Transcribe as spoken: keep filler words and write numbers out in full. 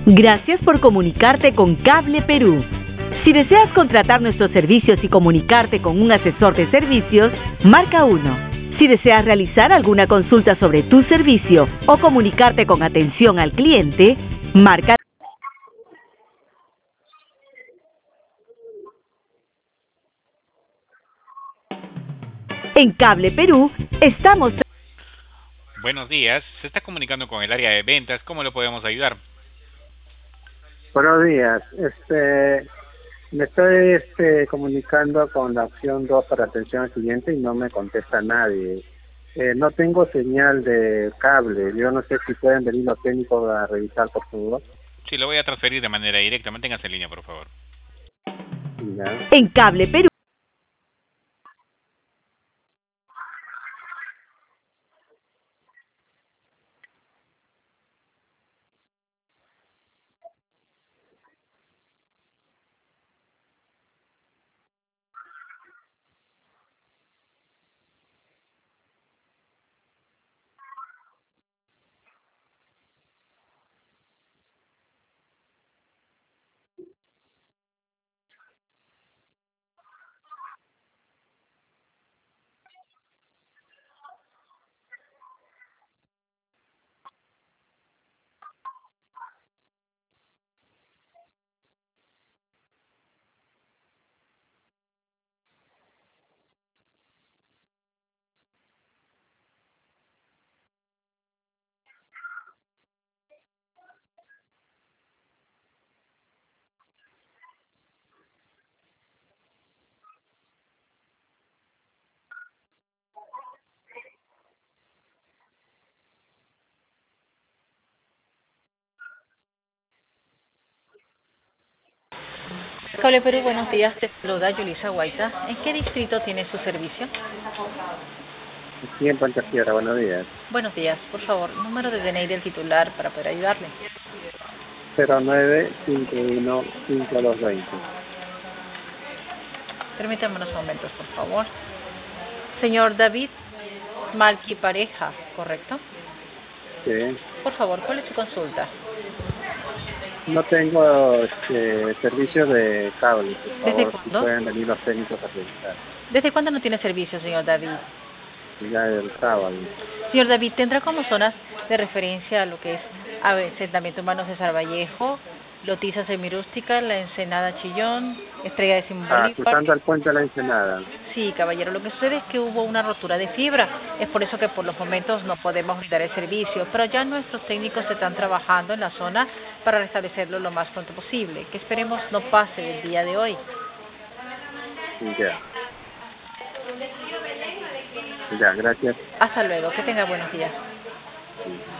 Gracias por comunicarte con Cable Perú. Si deseas contratar nuestros servicios y comunicarte con un asesor de servicios, marca uno. Si deseas realizar alguna consulta sobre tu servicio o comunicarte con atención al cliente, marca. En Cable Perú estamos. Buenos días, se está comunicando con el área de ventas, ¿cómo le podemos ayudar? Buenos días, este, me estoy este, comunicando con la opción dos para atención al cliente y no me contesta nadie. Eh, no tengo señal de cable, yo no sé si pueden venir los técnicos a revisar, por favor. Sí, lo voy a transferir de manera directa, manténgase en línea, por favor. Ya. En Cable Perú. Cable Perú, buenos días, te saluda Yulisa Guaita. ¿En qué distrito tiene su servicio? Aquí en Puente Piedra, buenos días. Buenos días, por favor, número de D N I del titular para poder ayudarle. cero nueve cinco uno cinco dos dos cero. Permítame unos momentos, por favor. Señor David Malqui Pareja, ¿correcto? Sí. Por favor, ¿cuál es su consulta? No tengo este, servicio de cable, por ¿Desde favor, si cuándo? pueden venir los técnicos a revisar. ¿Desde cuándo no tiene servicio, señor David? Ya el sábado. Señor David, ¿tendrá como zonas de referencia a lo que es asentamiento humano César Vallejo, Lotiza Semirústica, La Ensenada Chillón, Estrella de Simón Ah, Bolívar? cruzando el puente de la Ensenada. Sí, caballero, lo que sucede es que hubo una rotura de fibra, es por eso que por los momentos no podemos brindar el servicio, pero ya nuestros técnicos están trabajando en la zona para restablecerlo lo más pronto posible, que esperemos no pase el día de hoy. Ya. Ya, gracias. Hasta luego, que tenga buenos días. Sí.